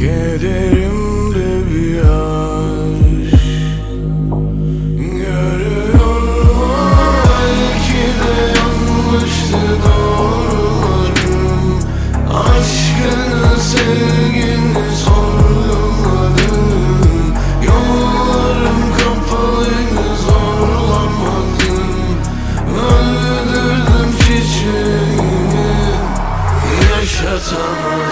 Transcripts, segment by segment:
Kederimde bir aşk görüyorum. Belki de yanlıştı doğrularım. Aşkını, sevgini sorguladım. Yollarım kapalıydı, zorlamadım. Öldürdüm çiçeğimi, yaşatamadım.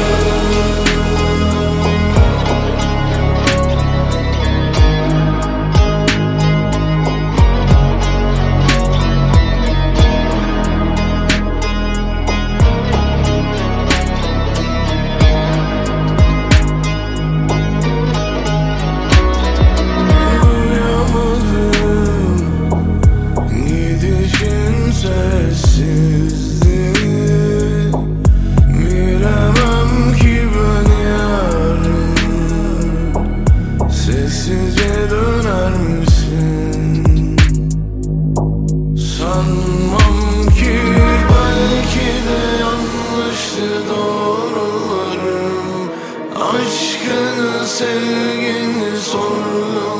Sessizliği bilemem ki ben yarın. Sessizce döner misin? Sanmam ki, belki de yanlıştı doğrularım. Aşkını, sevgini sorguladım.